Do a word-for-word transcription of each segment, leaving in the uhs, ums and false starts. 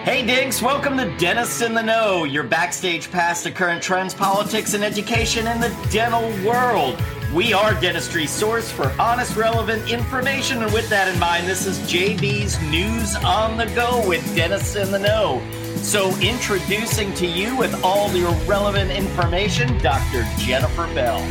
Hey Diggs, welcome to Dentists in the Know, your backstage pass to current trends, politics, and education in the dental world. We are dentistry source for honest, relevant information, and with that in mind, this is J B's News on the Go with Dentists in the Know. So introducing to you with all the relevant information, Doctor Jennifer Bell.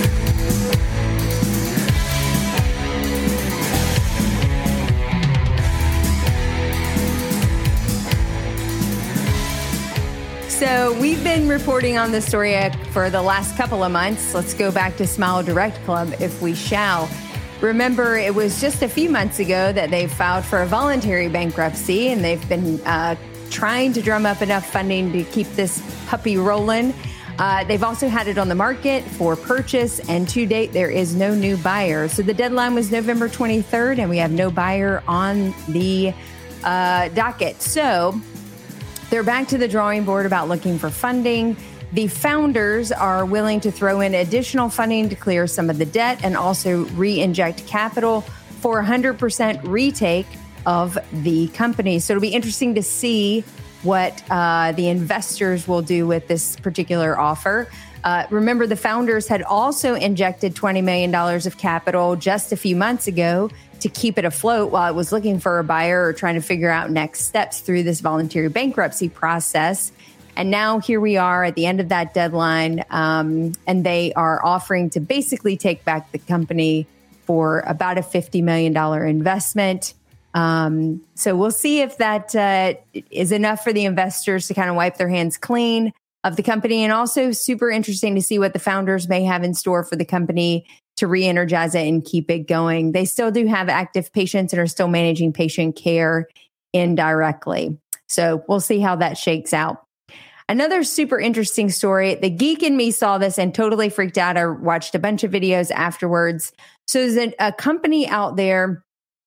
So we've been reporting on this story for the last couple of months. Let's go back to Smile Direct Club, if we shall. Remember, it was just a few months ago that they filed for a voluntary bankruptcy, and they've been uh, trying to drum up enough funding to keep this puppy rolling. Uh, they've also had it on the market for purchase, and to date, there is no new buyer. So the deadline was November twenty-third, and we have no buyer on the uh, docket. So they're back to the drawing board about looking for funding. The founders are willing to throw in additional funding to clear some of the debt and also re-inject capital for one hundred percent retake of the company. So it'll be interesting to see what uh, the investors will do with this particular offer. Uh, remember, the founders had also injected twenty million dollars of capital just a few months ago to keep it afloat while it was looking for a buyer or trying to figure out next steps through this voluntary bankruptcy process. And now here we are at the end of that deadline, um, and they are offering to basically take back the company for about a fifty million dollars investment. Um, so we'll see if that uh, is enough for the investors to kind of wipe their hands clean of the company. And also super interesting to see what the founders may have in store for the company to re-energize it and keep it going. They still do have active patients and are still managing patient care indirectly. So we'll see how that shakes out. Another super interesting story. The geek in me saw this and totally freaked out. I watched a bunch of videos afterwards. So there's a, a company out there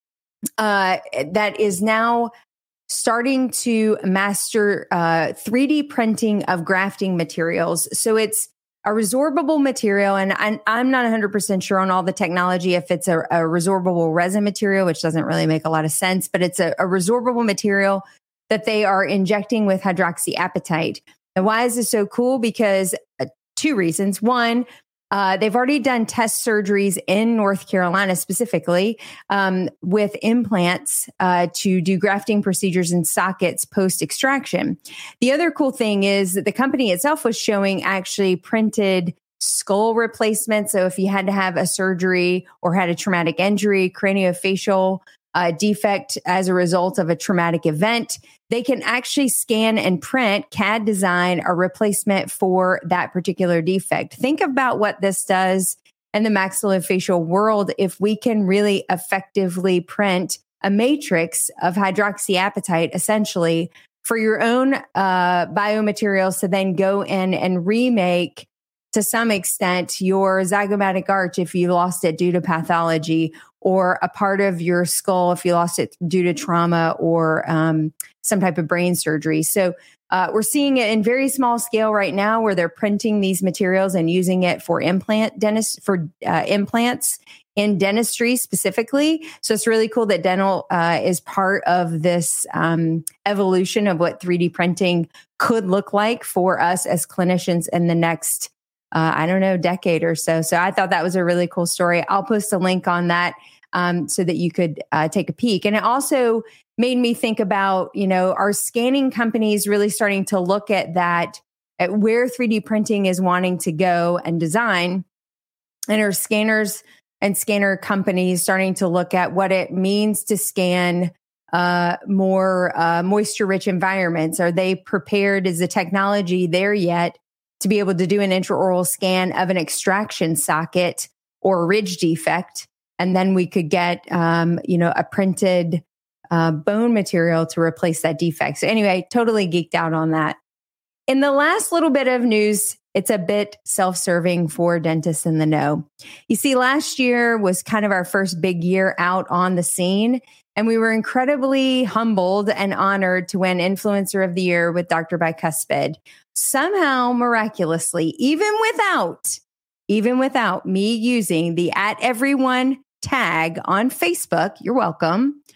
uh, that is now starting to master uh, three D printing of grafting materials. So it's a resorbable material, and I'm, I'm not one hundred percent sure on all the technology if it's a, a resorbable resin material, which doesn't really make a lot of sense, but it's a, a resorbable material that they are injecting with hydroxyapatite. And why is this so cool? Because uh, two reasons. One, uh, they've already done test surgeries in North Carolina specifically um, with implants uh, to do grafting procedures in sockets post-extraction. The other cool thing is that the company itself was showing actually printed skull replacements. So if you had to have a surgery or had a traumatic injury, craniofacial uh, defect as a result of a traumatic event, they can actually scan and print, C A D design a replacement for that particular defect. Think about what this does in the maxillofacial world if we can really effectively print a matrix of hydroxyapatite, essentially, for your own uh, biomaterials to then go in and remake, to some extent, your zygomatic arch if you lost it due to pathology, or a part of your skull if you lost it due to trauma or um, some type of brain surgery. So uh, we're seeing it in very small scale right now where they're printing these materials and using it for implant dentist for uh, implants in dentistry specifically. So it's really cool that dental uh, is part of this um, evolution of what three D printing could look like for us as clinicians in the next, uh, I don't know, decade or so. So I thought that was a really cool story. I'll post a link on that um, so that you could uh, take a peek. And it also made me think about, you know, are scanning companies really starting to look at that, at where three D printing is wanting to go and design, and are scanners and scanner companies starting to look at what it means to scan uh, more uh, moisture-rich environments? Are they prepared? Is the technology there yet to be able to do an intraoral scan of an extraction socket or ridge defect? And then we could get, um, you know, a printed uh, bone material to replace that defect. So anyway, totally geeked out on that. In the last little bit of news, it's a bit self-serving for Dentists in the Know. You see, last year was kind of our first big year out on the scene, and we were incredibly humbled and honored to win Influencer of the Year with Doctor Bicuspid. Somehow, miraculously, even without, even without me using the at everyone tag on Facebook, you're welcome,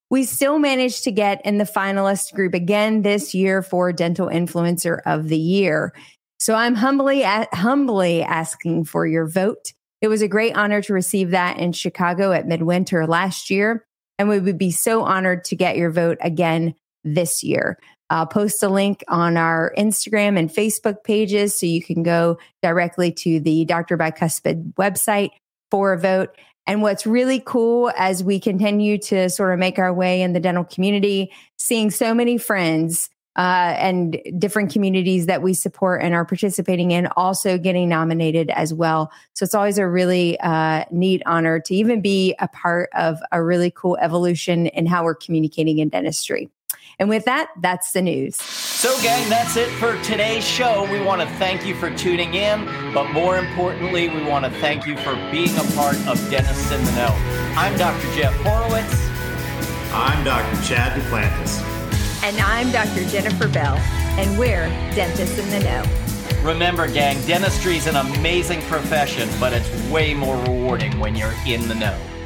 we still managed to get in the finalist group again this year for Dental Influencer of the Year. So I'm humbly, humbly asking for your vote. It was a great honor to receive that in Chicago at Midwinter last year, and we would be so honored to get your vote again this year. I'll post a link on our Instagram and Facebook pages so you can go directly to the Doctor Bicuspid website for a vote. And what's really cool as we continue to sort of make our way in the dental community, seeing so many friends uh, and different communities that we support and are participating in also getting nominated as well. So it's always a really uh, neat honor to even be a part of a really cool evolution in how we're communicating in dentistry. And with that, that's the news. So, gang, that's it for today's show. We want to thank you for tuning in, but more importantly, we want to thank you for being a part of Dentists in the Know. I'm Doctor Jeff Horowitz. I'm Doctor Chad Duplantis. And I'm Doctor Jennifer Bell, and we're Dentists in the Know. Remember, gang, dentistry is an amazing profession, but it's way more rewarding when you're in the know.